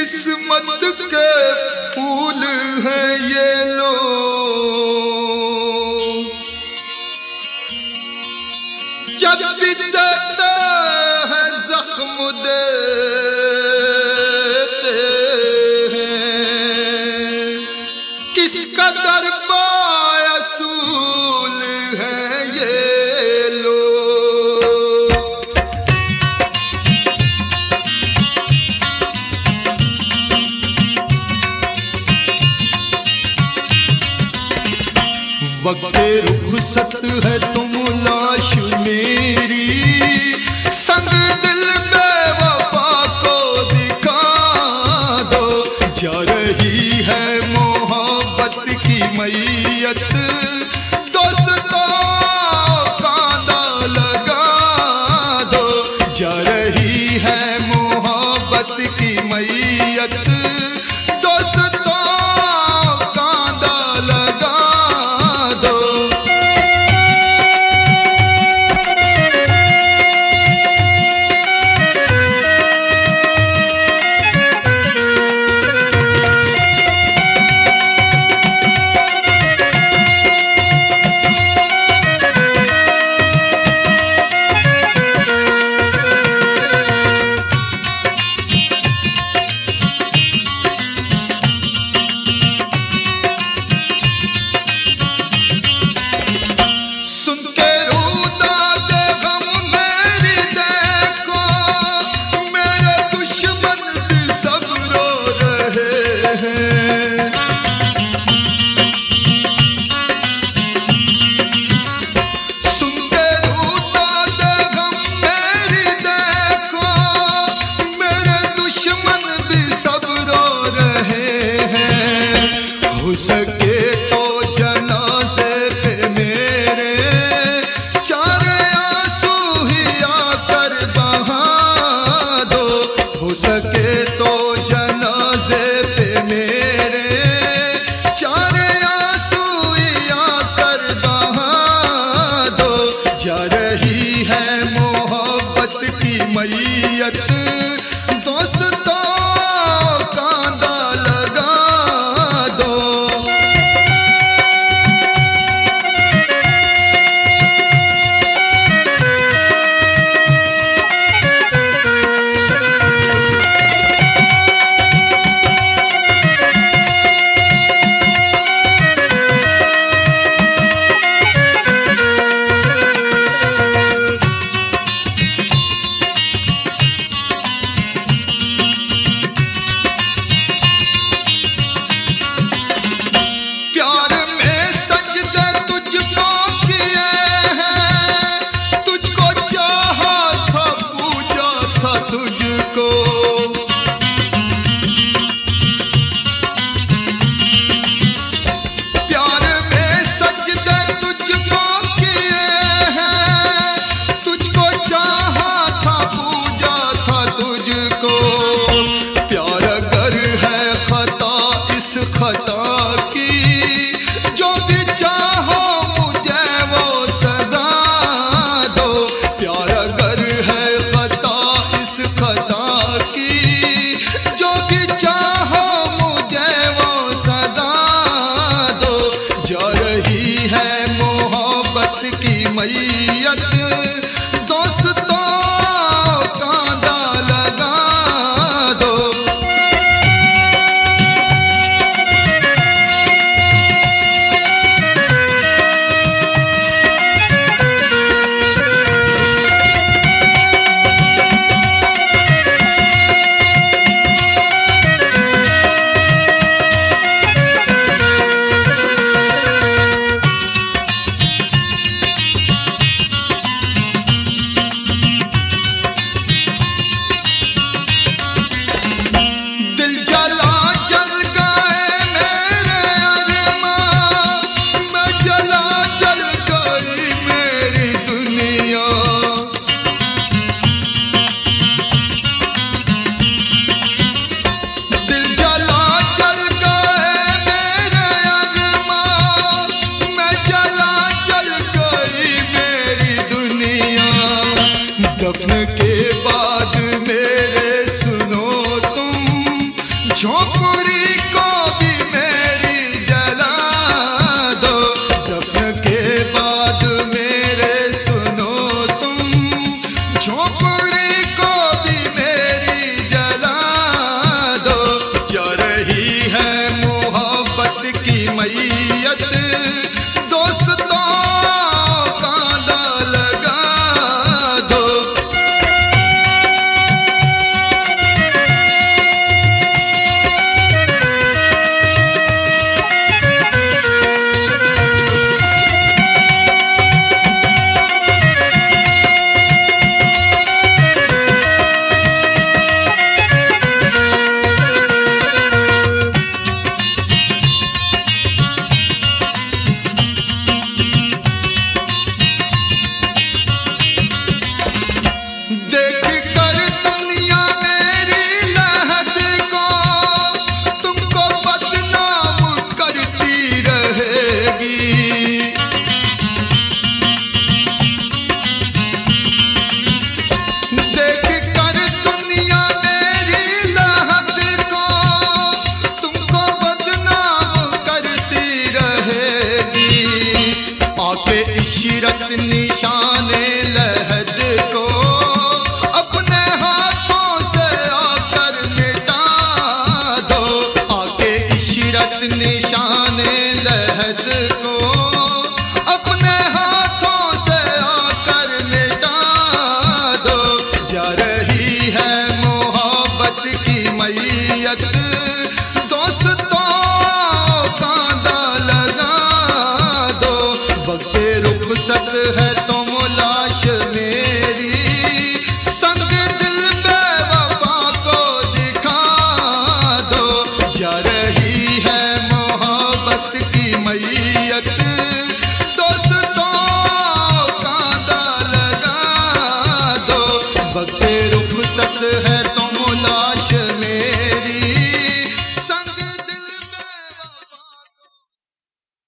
किस्मत के फूल हैं ये लोग, जब भी देते हैं जख्म देते हैं। किसका दरबा असूल है ये लोग। वक्त रुखसत है तुम लाश मेरी, संग दिल बेवफा को दिखा दो। जा रही है मोहब्बत की मैयत, दोस्तों कांदा लगा दो। जा रही है मोहब्बत की मैयत, दोस्तों कांदा लगा दो। हो सके तो जनाजे पे मेरे चार आंसू ही आकर बहा दो। हो सके तो जनाजे पे मेरे चार आंसू ही आकर बहा दो। जा रही है मोहब्बत की मैयत, दोस्तों कांदा लगा दो। तुझको